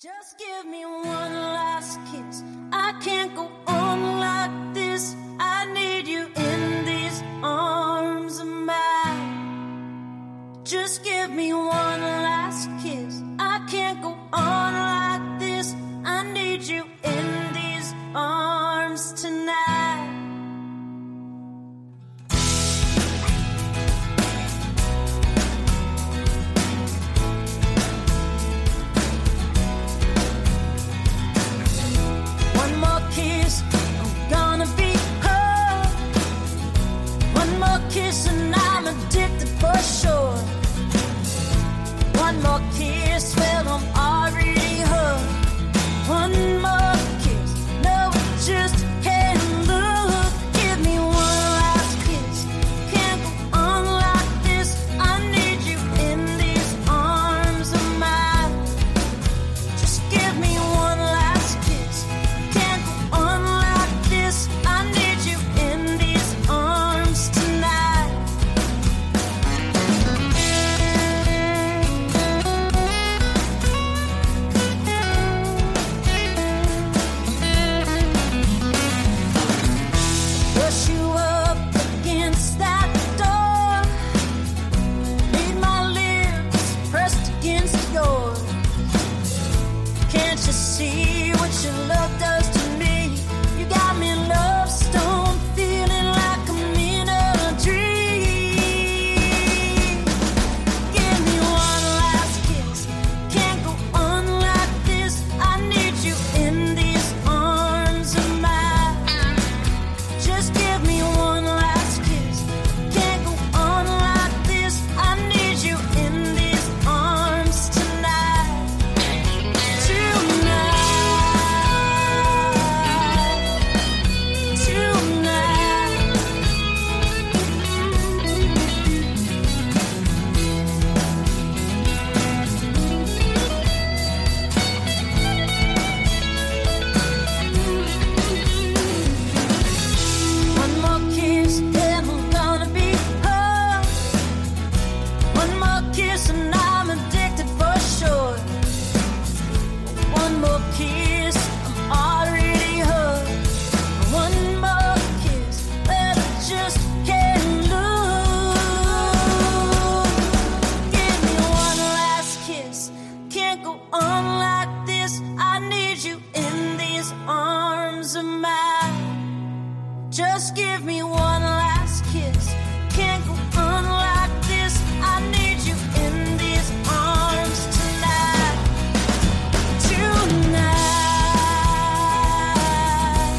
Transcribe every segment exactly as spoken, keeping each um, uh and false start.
Just give me one last kiss. I can't go on like this. I need you in these arms of mine. Just give me one last kiss. I can't go on like this. I need you in these arms tonight. One more kiss, I'm gonna be her. One more kiss and I'm addicted for sure. One more kiss, well I'm already hooked. One more kiss, no it just can't look. Give me one last kiss, can't go on like this. I need you in these arms of mine. Just give me one last kiss, can't go on like this. I need you in these arms tonight. Push you up against that door. Need my lips pressed against yours. Can't you see what your love does to me? You got me love stone, feeling like I'm in a dream. Give me one last kiss, can't go on like this. I need you in these arms of mine. Just give me one last kiss, can't go on like this. I need you in these arms tonight. Tonight, one more kiss, then I'm gonna be her. One more kiss and I'm addicted for sure. One more kiss, I'm already hooked. One more kiss, but I just can't look. Give me one last kiss, can't go on like this. I need you in these arms of mine. Just give me one last kiss, can't go on like this. I need you in these arms tonight. Tonight,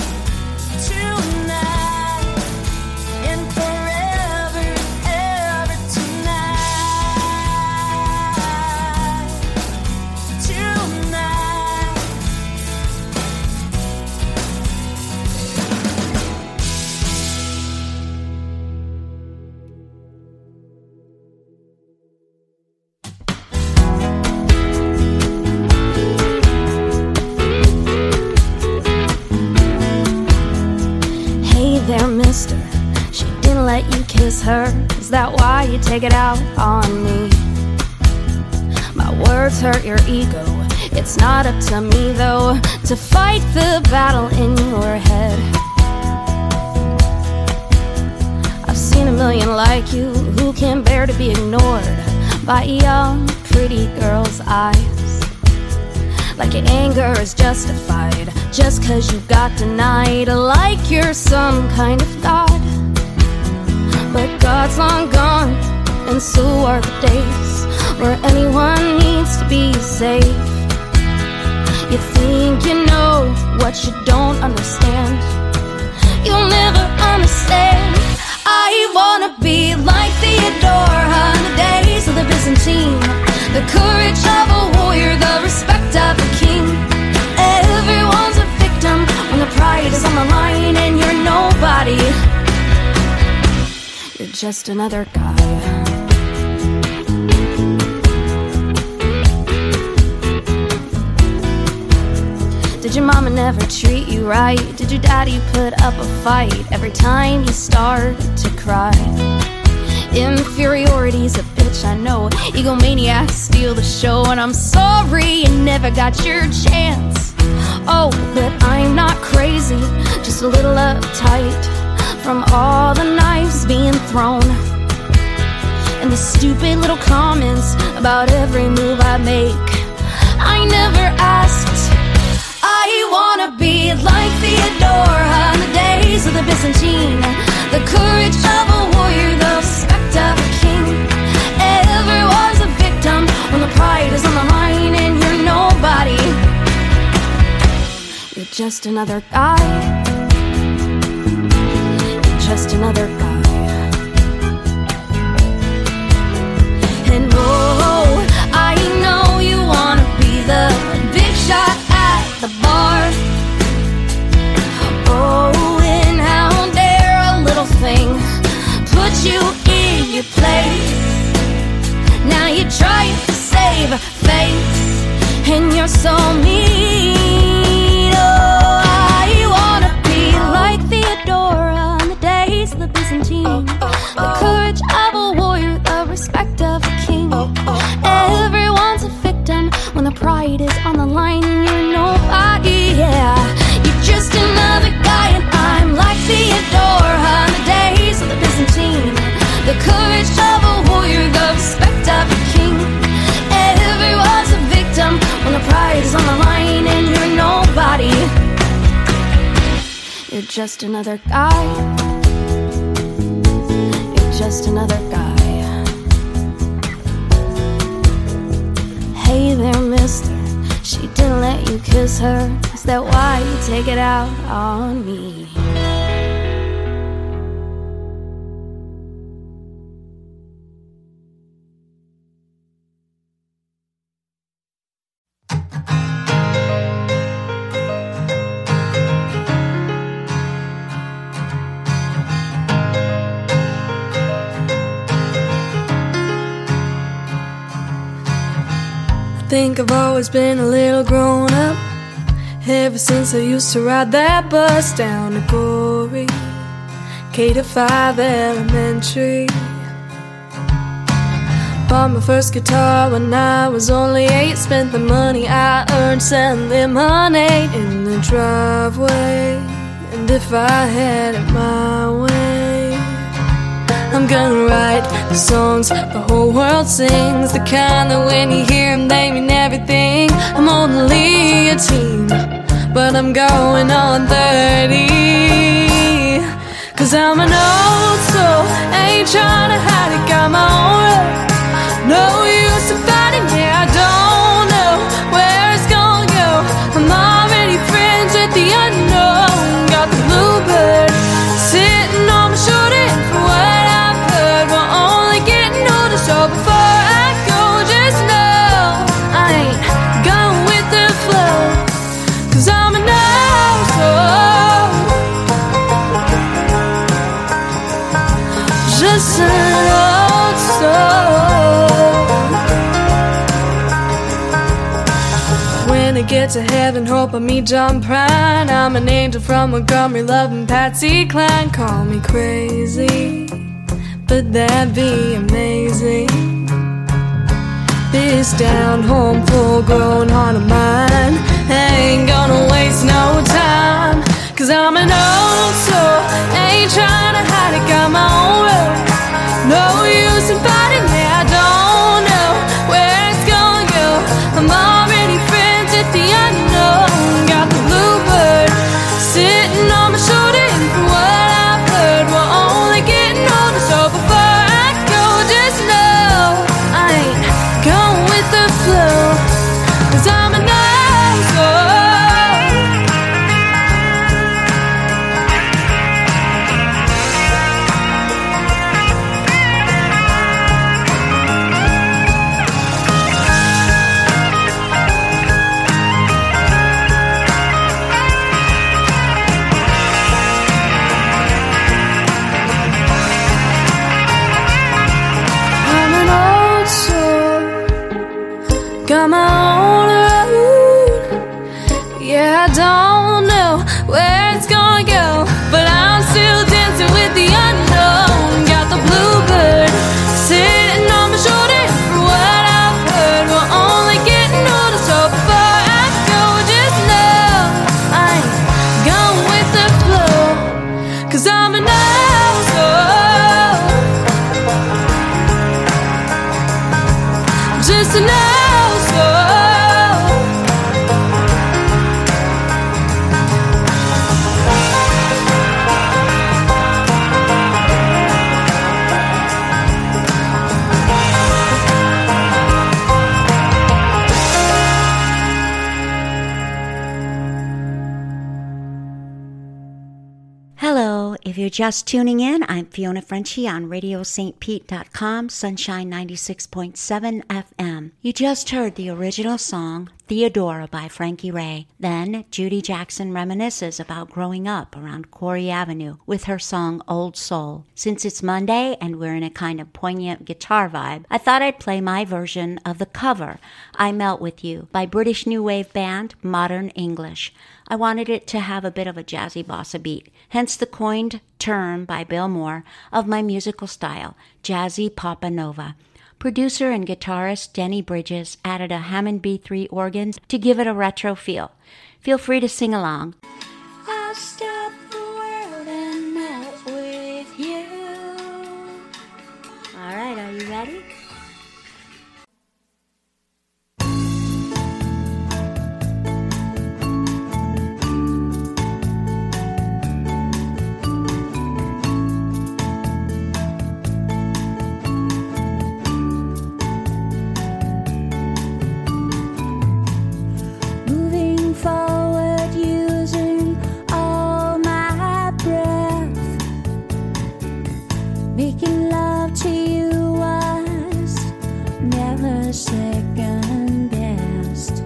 tonight, and forever, ever tonight. Tonight. Hey there, mister. She didn't let you kiss her. Is that why you take it out on me? My words hurt your ego. It's not up to me, though, to fight the battle in your head. I've seen a million like you who can bear to be ignored by young, pretty girls' eyes. Like your anger is justified just cause you got denied, like you're some kind of god. But God's long gone, and so are the days where anyone needs to be safe. You think you know what you don't understand. You'll never understand. I wanna be like Theodore on the days of the Byzantine. The courage of a warrior, the respect of a king. Everyone's a victim when the pride is on the line and you're nobody. You're just another guy. Did your mama never treat you right? Did your daddy put up a fight every time you start to cry? Inferiority's a bitch, I know. Egomaniacs steal the show, and I'm sorry you never got your chance. Oh, but I'm not crazy, just a little uptight from all the knives being thrown and the stupid little comments about every move I make. I never asked. I wanna be like Theodora in the days of the Byzantine, the courage of a warrior, the respect of a king. Everyone's a victim when the pride is on the line and you're nobody. You're just another guy. You're just another guy. And oh, I know you wanna be the big shot at the bar. Oh, and how dare a little thing put you in your place. Now you're trying to save face, and you're so mean. Oh, I wanna be like Theodora in the days of the Byzantine, the courage of a warrior, the respect of a king. Everyone's a victim when the pride is on the line and you're nobody. Yeah, you're just another guy, and I'm like Theodora in the days of the Byzantine, the courage of a warrior, the respect of a king. Everyone's a victim when the pride is on the line and you're nobody. You're just another guy. You're just another guy. Hey there, mister, she didn't let you kiss her. Is that why you take it out on me? I think I've always been a little grown up, ever since I used to ride that bus down to Gory, K to five elementary. Bought my first guitar when I was only eight, spent the money I earned selling lemonade in the driveway. And if I had it my way, I'm gonna write the songs the whole world sings, the kind that when you hear them they mean everything. I'm only a teen, but I'm going on thirty, cause I'm an old soul, ain't trying to hide it, got my own road, no use to fighting, yeah, I don't know where it's gonna go. I'm already friends with the unknown, got the bluebird sitting on my shoulder, and for what I've heard, we're only getting older, so before I go, just know I ain't going with the flow, cause I'm an old soul, just an old soul. When I get to heaven, hope I meet John Prine. I'm an angel from Montgomery, loving Patsy Cline. Call me crazy, but that'd be amazing. This down home, full grown heart of mine, I ain't gonna waste no time, cause I'm an old soul, ain't trying to hide it, got my own road, no use in fighting, yeah, I don't know where it's gonna go. I'm already friends with the unknown, got the bluebird sitting on my shoulder, and from what I've heard, we're only getting older, so before I go, just know I ain't going with the flow, cause I'm an If you're just tuning in, I'm Fiona Frenchy on radio st pete dot com, Sunshine ninety-six point seven F M. You just heard the original song, Theodora by Frankie Ray. Then, Judy Jackson reminisces about growing up around Corey Avenue with her song Old Soul. Since it's Monday and we're in a kind of poignant guitar vibe, I thought I'd play my version of the cover, I Melt With You, by British new wave band Modern English. I wanted it to have a bit of a jazzy bossa beat, hence the coined term by Bill Moore of my musical style, jazzy papa nova. Producer and guitarist Denny Bridges added a Hammond B three organ to give it a retro feel. Feel free to sing along. I'll stop the world and melt with you. All right, are you ready? Forward using all my breath, making love to you was never second best.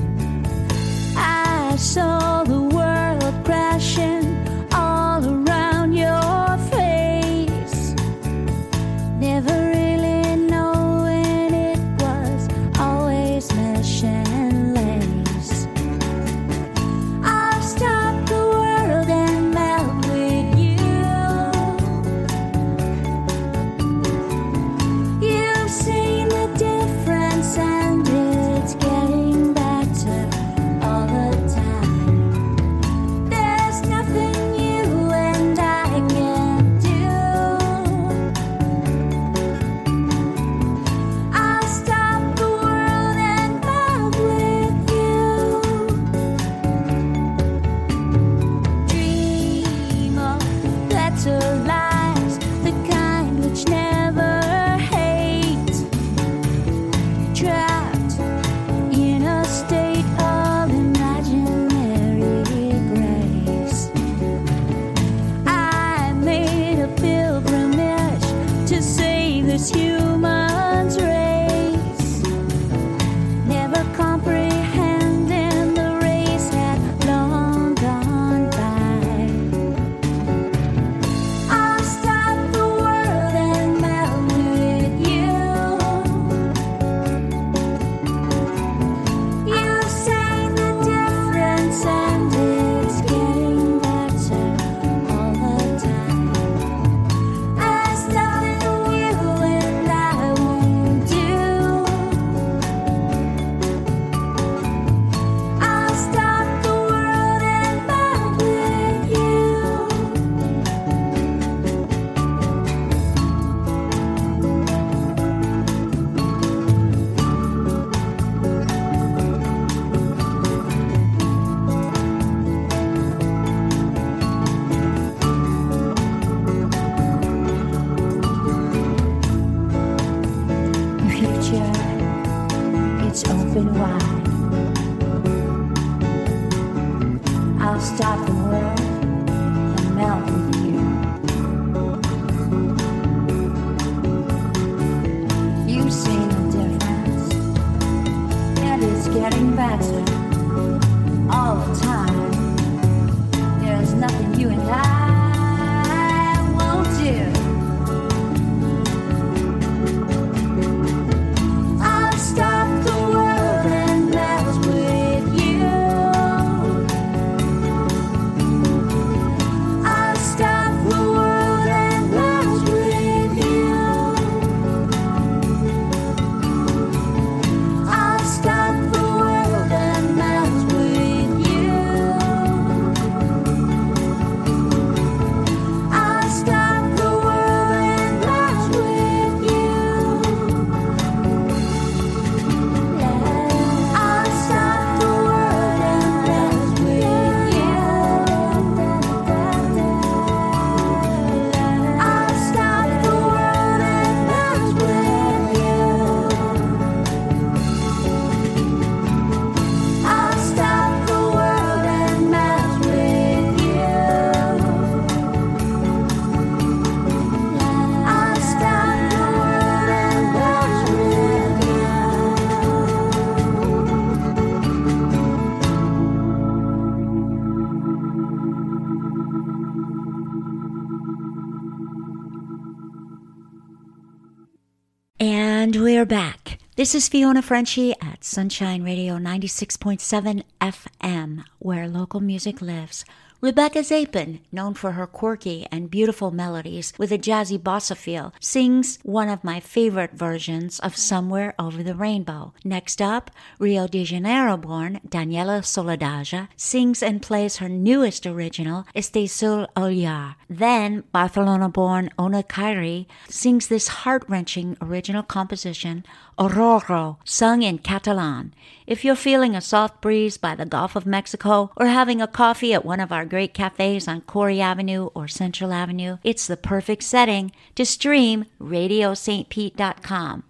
I saw the world crashing all around your face, never really knowing it was always mesh and lace. And we're back. This is Fiona Frenchie at Sunshine Radio ninety-six point seven F M, where local music lives. Rebecca Zapin, known for her quirky and beautiful melodies with a jazzy bossa feel, sings one of my favorite versions of Somewhere Over the Rainbow. Next up, Rio de Janeiro-born Daniela Soledad sings and plays her newest original, Este Sol Olhar. Then, Barcelona-born Ona Kairi sings this heart-wrenching original composition, Aurora, sung in Catalan. If you're feeling a soft breeze by the Gulf of Mexico or having a coffee at one of our great cafes on Corey Avenue or Central Avenue, it's the perfect setting to stream radio st pete dot com.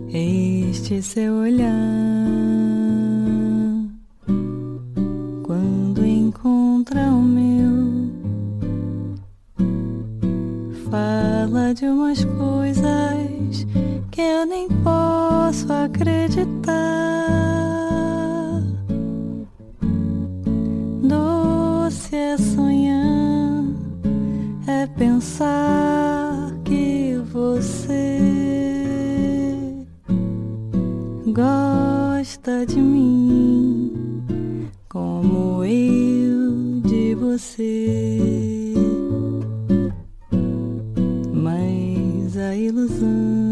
este seu olhar, quando encontra o meu, fala de umas coisas que eu nem posso acreditar. Doce é sonhar, é pensar que você gosta de mim como eu de você. Mas a ilusão,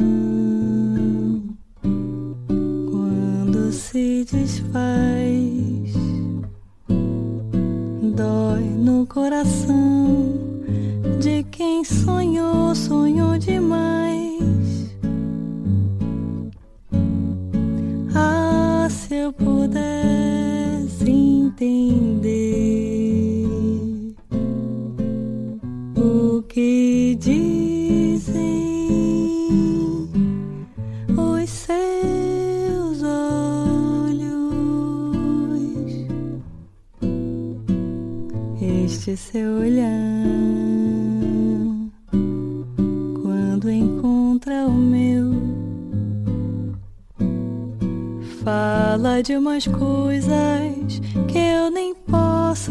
quando se desfaz, dói no coração de quem sonhou, sonhou demais. Ah, se eu pudesse entender o que dizem os seus olhos, este seu olhar, quando encontra o meu, fala de umas coisas que eu nem posso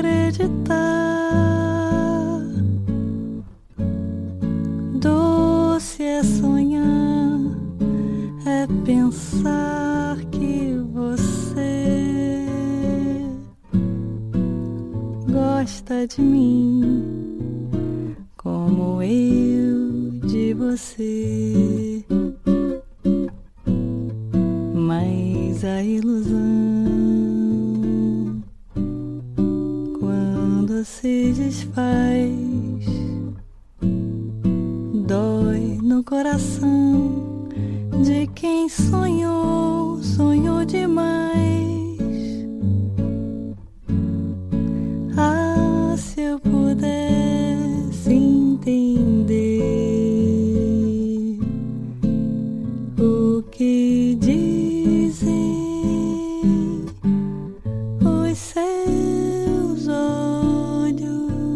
acreditar. Doce é sonhar, é pensar que você gosta de mim como eu de você. Mas a ilusão, quando se desfaz, dói no coração de quem sonhou, sonhou demais. Ah, se eu pudesse entender o que dizem os seus olhos.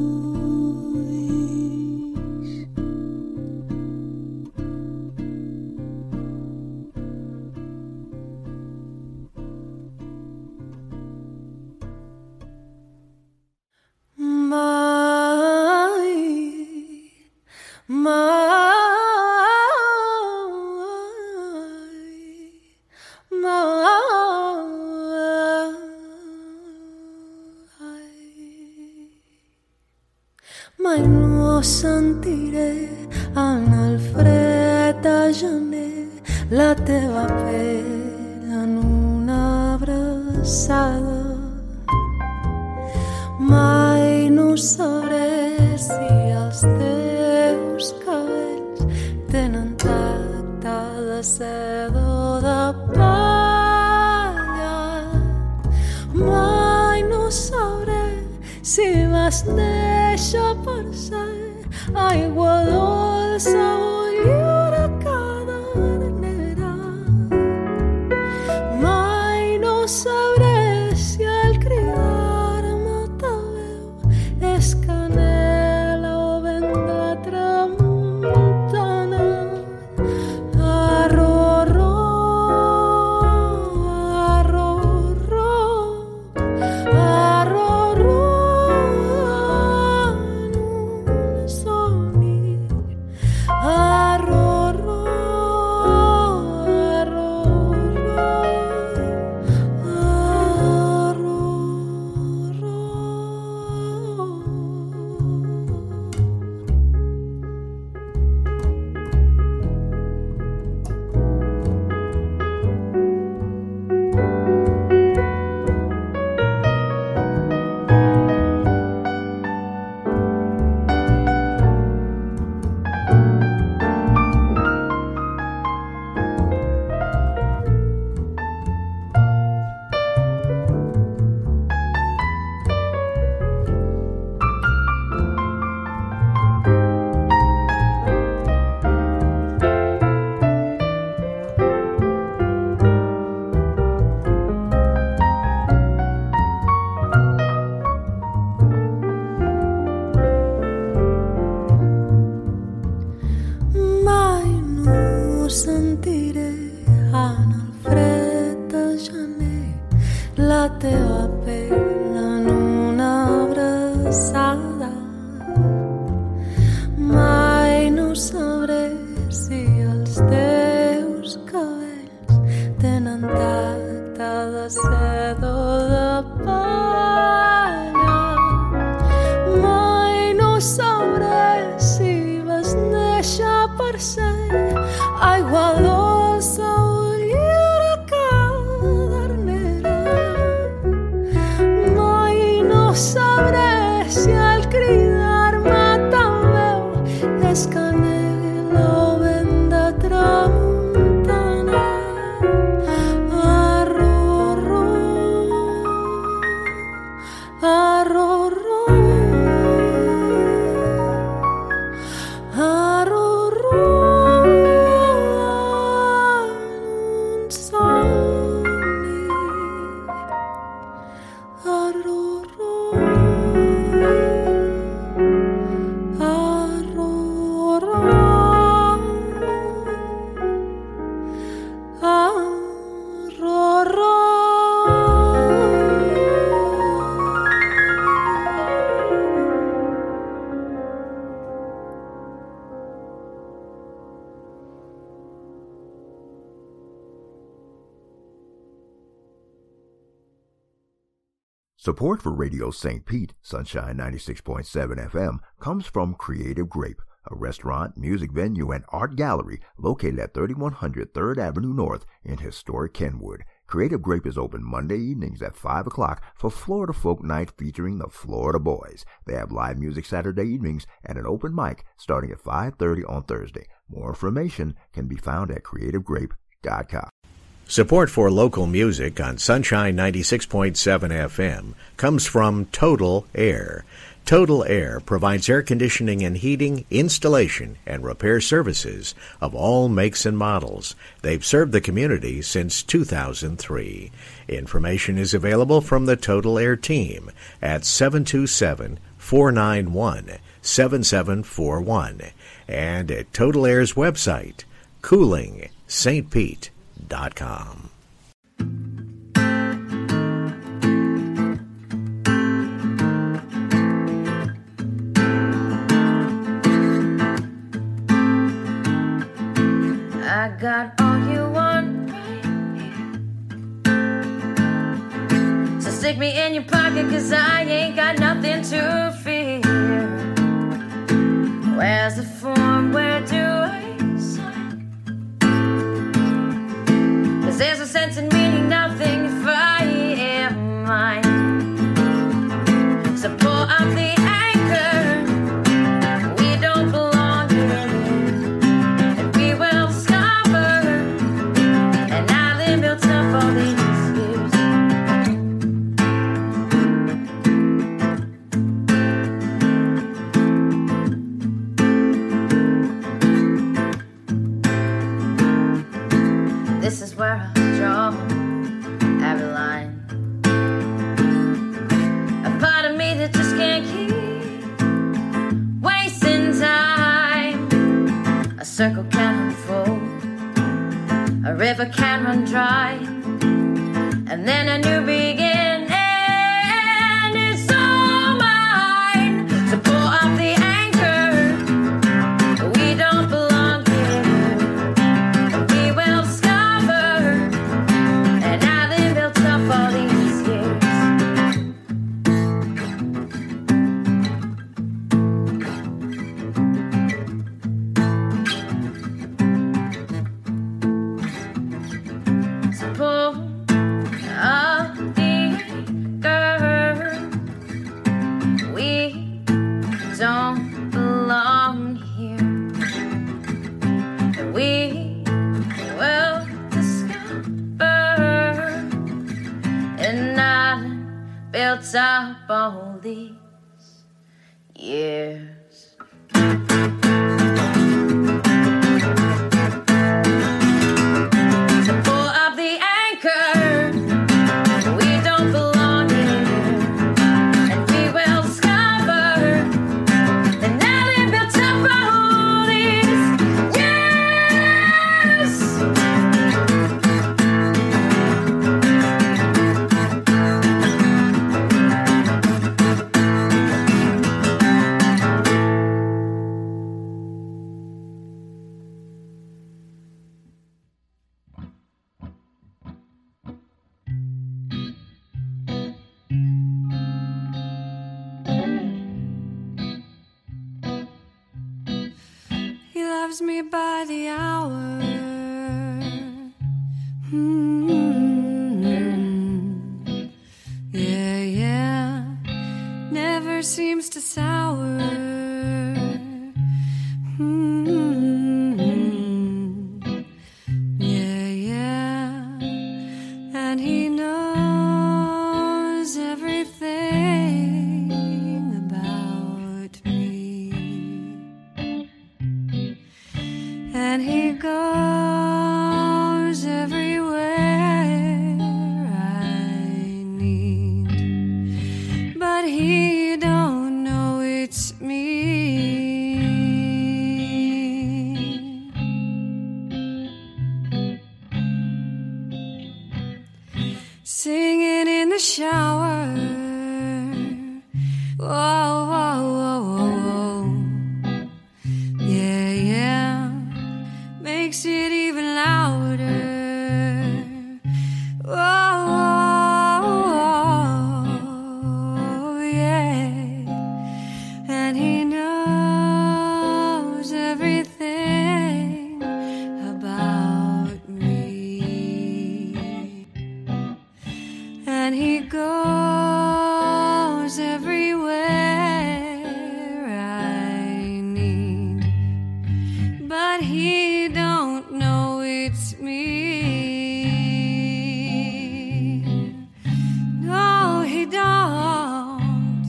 Mai no sentiré en el fred de gener la teva pell en una abraçada. Mai no sabré si els teus cabells tenen tacte de seda o de palla. Mai no sabré si vas néixer per ser aigua dolça o lliure cadernera. Mai no sabré si al cridar-me ta veu és canela o vent de tramuntana. Arro-ro, arro-ro, arro-ro. Arro sentiré en el fred de gener la teva pell en una abraçada. Mai no sabré si els teus cabells tenen tacte de seda o de palla. Mai no sabré si vas néixer per ser aigua dolça o lliure cadernera. Mai no sabré si al cridar-me tan veu és que negui lo vent de tramuntana. Arro-ro, arro-ro, arro-ro, en un somni. Arro-ro, arro-ro, arro-ro. Support for Radio Saint Pete, Sunshine ninety-six point seven F M, comes from Creative Grape, a restaurant, music venue, and art gallery located at thirty-one hundred third Avenue North in historic Kenwood. Creative Grape is open Monday evenings at five o'clock for Florida Folk Night featuring the Florida Boys. They have live music Saturday evenings and an open mic starting at five thirty on Thursday. More information can be found at creative grape dot com. Support for local music on Sunshine ninety-six point seven F M comes from Total Air. Total Air provides air conditioning and heating, installation, and repair services of all makes and models. They've served the community since two thousand three. Information is available from the Total Air team at seven two seven, four nine one, seven seven four one and at Total Air's website, cooling st pete dot com. I got all you want right here. So stick me in your pocket, cause I ain't got nothing to fear. Where's the form, where do I sign? Cause there's no sense in meaning nothing if I am mine. So pull up the anchor, we don't belong here. And we will discover an island built up all these years. This is where I draw every line. A part of me that just can't keep wasting time. A circle can unfold, a river can run dry, and then a new beginning is all mine. So pull up the anchor, we don't belong here. We will discover an island built up all these years. So pull up the anchor, we don't belong here. And we will discover an island built up all these years. So pull up the anchor, we don't belong here. And we will discover an island built up all these years. Me by the hour. Mm-hmm. Yeah, yeah. Never seems to sour. Mm-hmm. Yeah, yeah. And he knows everything about me. And he goes everywhere I need, but he don't know it's me. Singing in the shower. Whoa, whoa, whoa, whoa, whoa. Yeah, yeah. Makes it even louder. Oh, oh, oh, yeah. And he knows everything about me. And he goes everywhere I need, but he don't know it's me. No, he don't.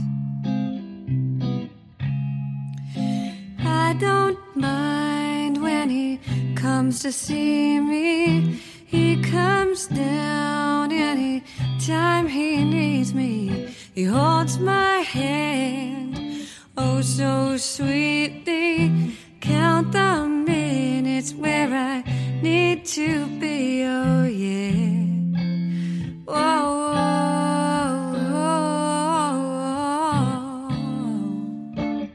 I don't mind when he comes to see me. He comes down any time he needs me. He holds my hand, oh so sweetly. Count the minutes where I need to be, oh yeah. Whoa, whoa, whoa, whoa.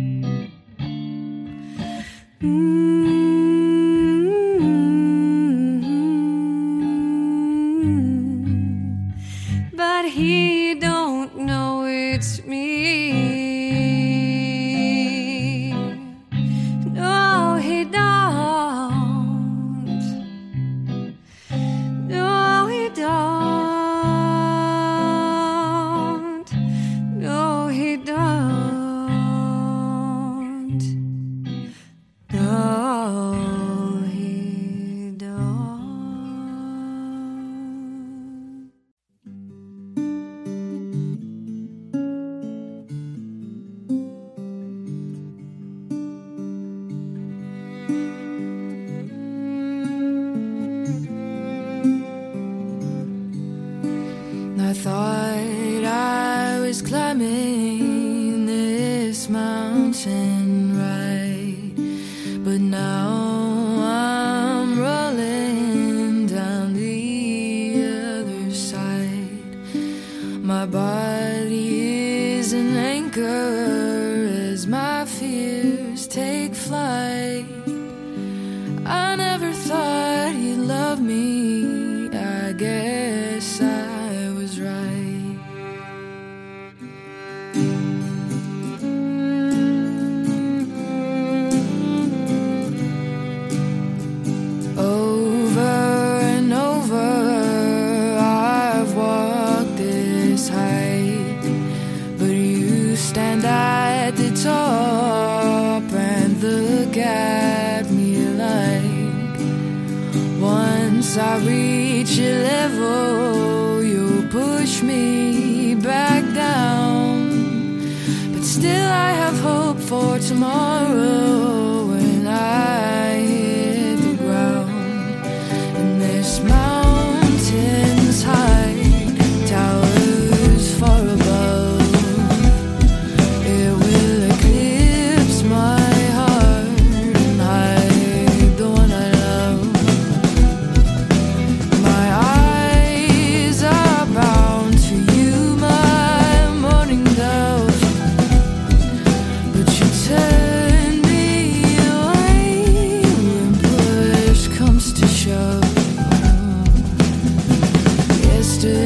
Mm-hmm. But he don't know it's me. I thought I was climbing this mountain right, but now I'm rolling down the other side. My body is an anchor as my fears take flight. I never thought you'd love me, I guess I was right. Over and over I've walked this height, but you stand at the top and look at me like, once I reach your level, you'll push me back down. But still I have hope for tomorrow when I hit the ground. And this mountain's high, towers far above. It will eclipse my heart and hide the one I love.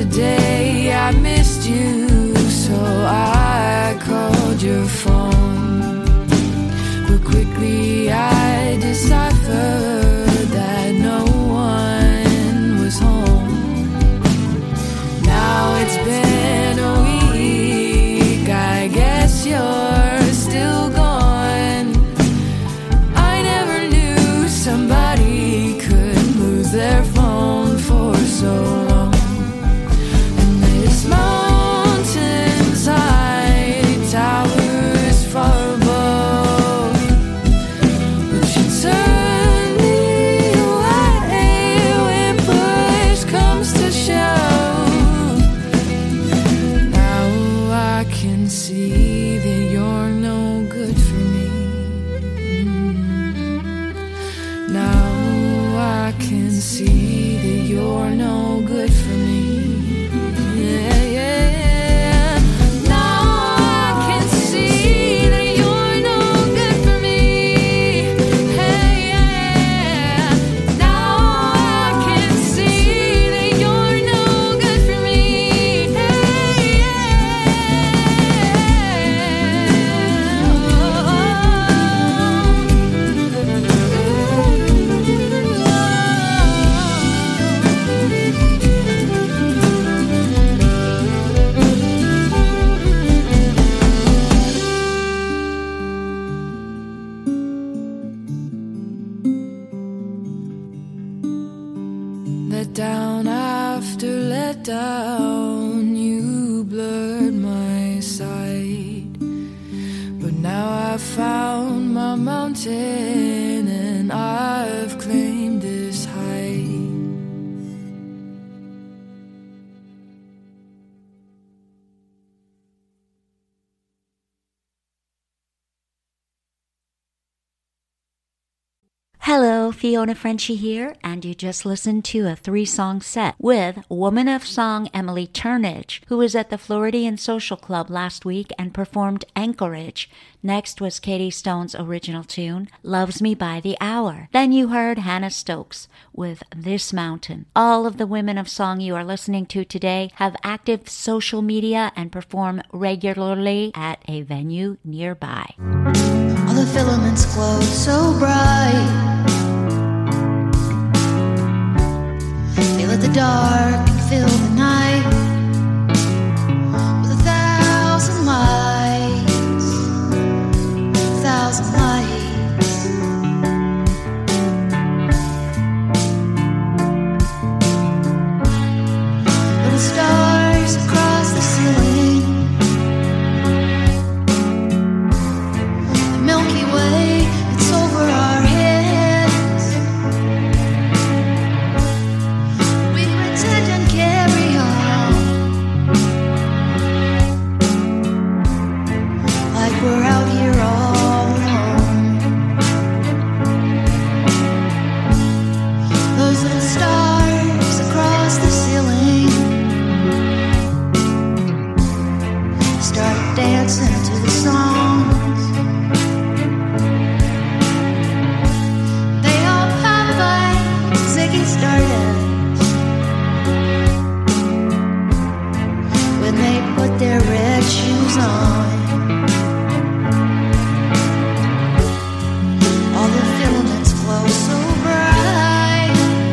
day I missed you, so I called your phone. But quickly I deciphered that no one was home. Now it's been a week, I guess you're still gone. I never knew somebody could lose their phone for so long. And this mountainside towers far above, but you turn me away when push comes to shove. Now I can see that you're no good for me. Mm. Now I can see that you're no good for me. Yeah, yeah. Now I can see that you're no good for me. Hey, yeah. Now I can see that you're no good for me. Hey, let down after let down, you blurred my sight. But now I've found my mountain and I've claimed this height. Hello, Fiona Frenchy here, and you just listened to a three-song set with Woman of Song Emily Turnage, who was at the Floridian Social Club last week and performed Anchorage. Next was Katie Stone's original tune, Loves Me by the Hour. Then you heard Hannah Stokes with This Mountain. All of the women of song you are listening to today have active social media and perform regularly at a venue nearby. All the filaments glow so bright. They let the dark fill the night with a thousand lights, a thousand lights. Little stars across the ceiling, the Milky Way, it's over our heads. We pretend and carry on like we're out here all alone. Those little stars across the ceiling start dancing to the songs. They all pop like Ziggy Stardust when they put their red shoes on. All the filaments glow so bright.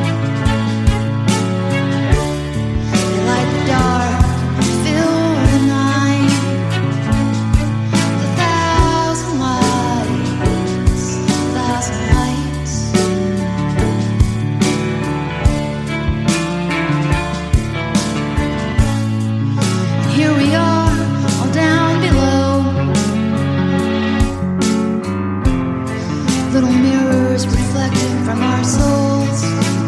They light the dark, fill the night. A thousand lights, a thousand lights. And here we are, all down below. Little mirrors reflecting from our souls.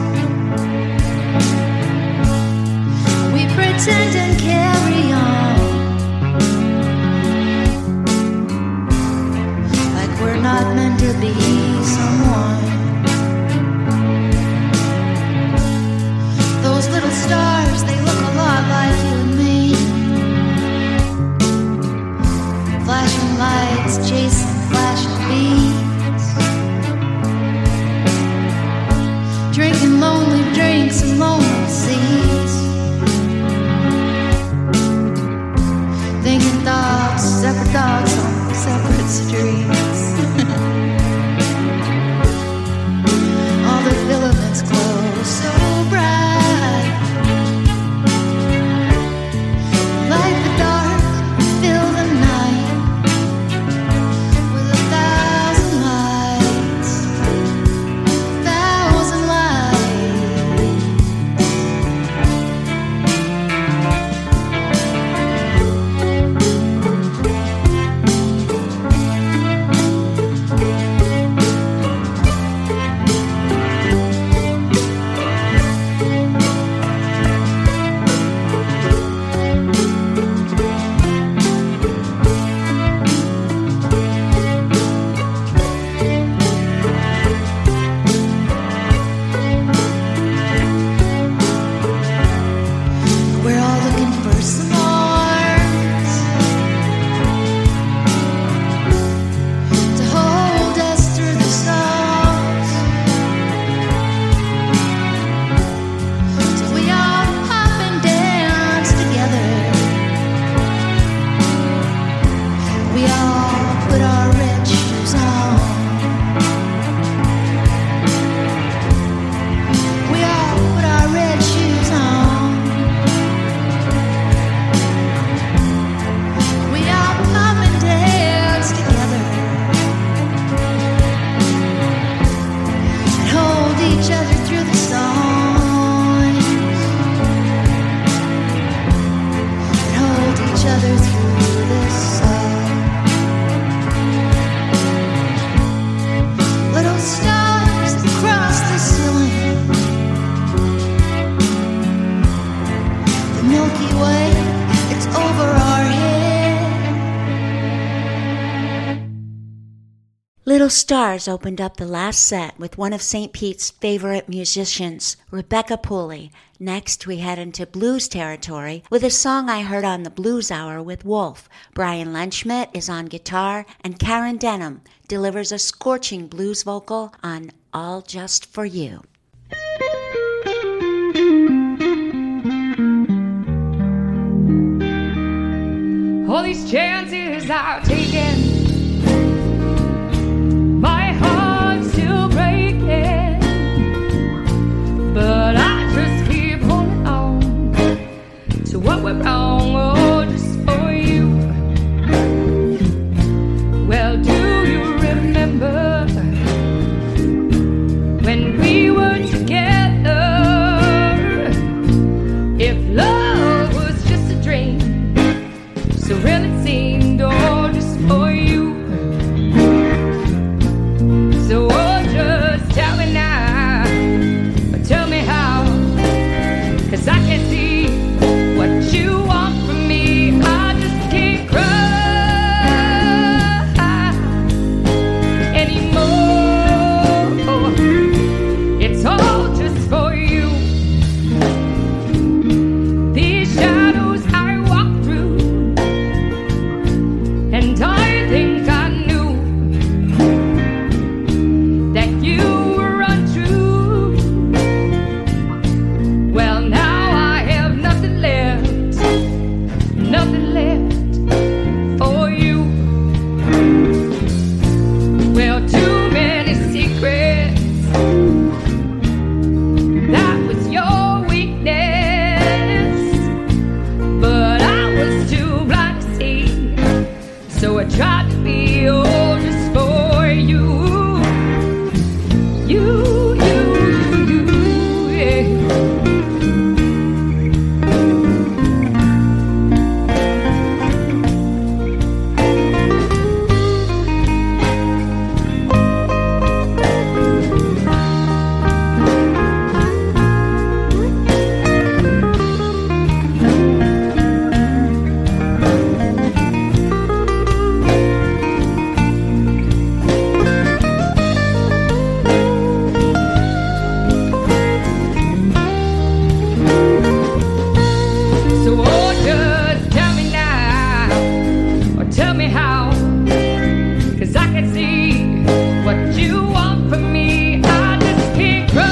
We pretend and carry on like we're not meant to be someone. Those little stars, they look a lot like you and me. Flashing lights, chasing flashing beats. Drinking lonely drinks and lonely seas. Little Stars opened up the last set with one of Saint Pete's favorite musicians, Rebecca Pulley. Next, we head into blues territory with a song I heard on the Blues Hour with Wolf. Brian Lenschmidt is on guitar, and Karen Denham delivers a scorching blues vocal on All Just For You. All these chances are taken, my heart's still breaking, but I just keep holding on to what went wrong, oh, just for you. Well, do you remember when we were together? If love was just a dream, so real it seemed, oh, just for you. So oh, just tell me now, or tell me how, 'cause I can't see what you want from me. I just can't cry anymore. It's all just for you. These shadows I walk through, and I think I knew that you were untrue. Well, now I have nothing left, nothing left for you. Well, too many secrets, that was your weakness, but I was too blind to see. So I tried to be all just for you. You, you, you, yeah. So oh, just tell me now, or tell me how, 'cause I can see what you want from me. I just can't cry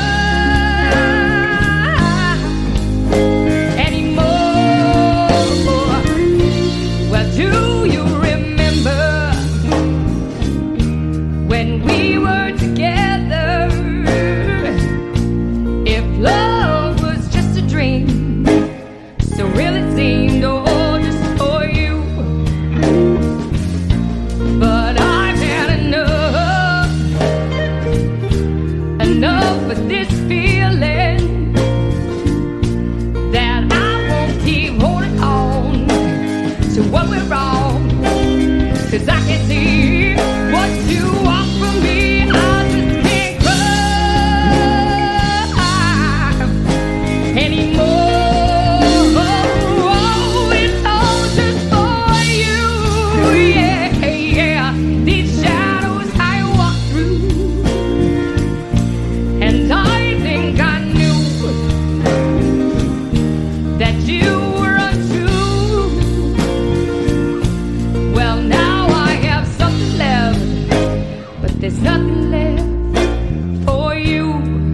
anymore. Well, do you remember when we were together? If love was just a dream, so real it seemed, oh, just for you. But I've had enough, enough of this feeling, that I won't keep holding on to what went wrong, 'cause I can see what you want from me. I just can't cry anymore. Oh, it's all just for you, yeah, yeah. These shadows I walk through, and I think I knew that you were untrue. Well, now I have something left, but there's nothing left for you.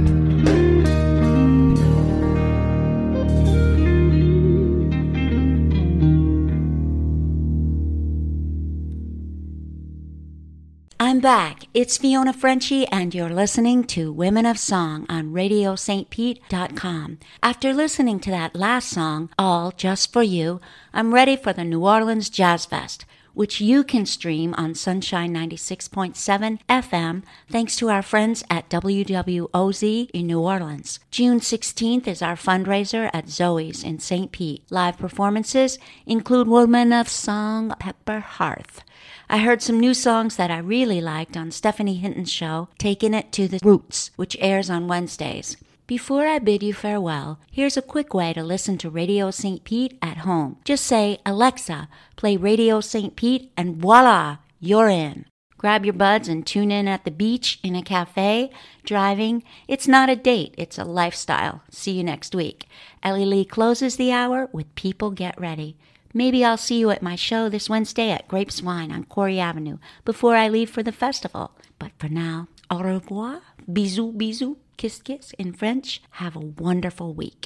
I'm back. It's Fiona Frenchy, and you're listening to Women of Song on radio st pete dot com. After listening to that last song, All Just For You, I'm ready for the New Orleans Jazz Fest, which you can stream on Sunshine ninety-six point seven F M thanks to our friends at W W O Z in New Orleans. June sixteenth is our fundraiser at Zoe's in Saint Pete. Live performances include Women of Song, Pepper Hearth. I heard some new songs that I really liked on Stephanie Hinton's show, Taking It to the Roots, which airs on Wednesdays. Before I bid you farewell, here's a quick way to listen to Radio Saint Pete at home. Just say, Alexa, play Radio Saint Pete, and voila, you're in. Grab your buds and tune in at the beach, in a cafe, driving. It's not a date, it's a lifestyle. See you next week. Ellie Lee closes the hour with People Get Ready. Maybe I'll see you at my show this Wednesday at Grapes Wine on Corey Avenue before I leave for the festival. But for now, au revoir, bisous, bisous, kiss, kiss in French. Have a wonderful week.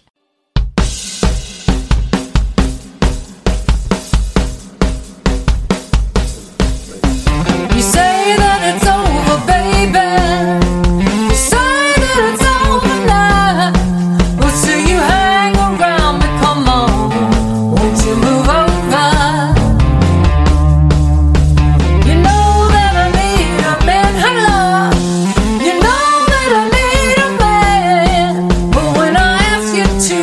You say that it's over, baby. You say that it's over now. Well, so you hang around, but come on, won't you move over? You know that I need a man, hello. You know that I need a man. But when I ask you to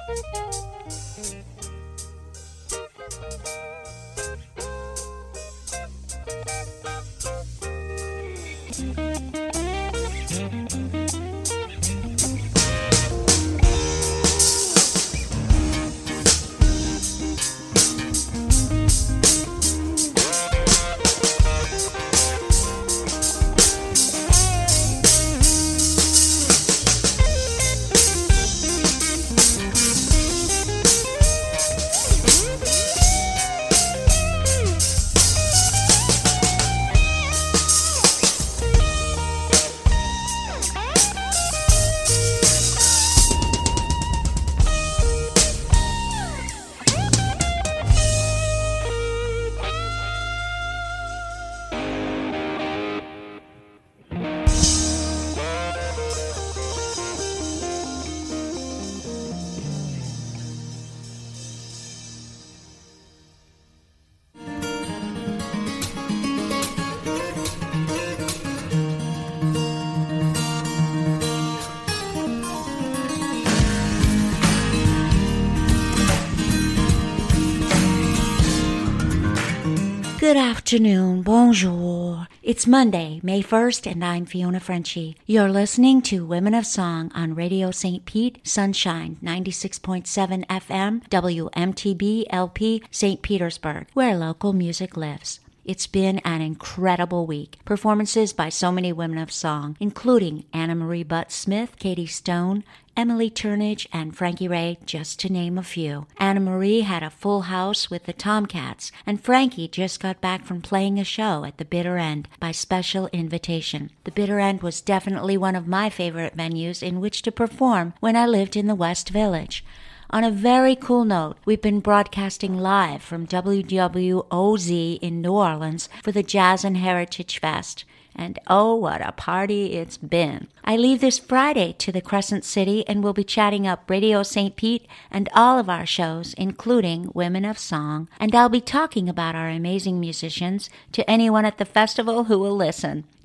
Good afternoon, bonjour. It's Monday, May first, and I'm Fiona Frenchy. You're listening to Women of Song on Radio Saint Pete, Sunshine ninety-six point seven F M, W M T B L P, Saint Petersburg, where local music lives. It's been an incredible week. Performances by so many women of song, including Anna Marie Butt-Smith, Katie Stone, Emily Turnage, and Frankie Ray, just to name a few. Anna Marie had a full house with the Tomcats, and Frankie just got back from playing a show at the Bitter End by special invitation. The Bitter End was definitely one of my favorite venues in which to perform when I lived in the West Village. On a very cool note, we've been broadcasting live from W W O Z in New Orleans for the Jazz and Heritage Fest. And oh, what a party it's been. I leave this Friday to the Crescent City and will be chatting up Radio Saint Pete and all of our shows, including Women of Song, and I'll be talking about our amazing musicians to anyone at the festival who will listen.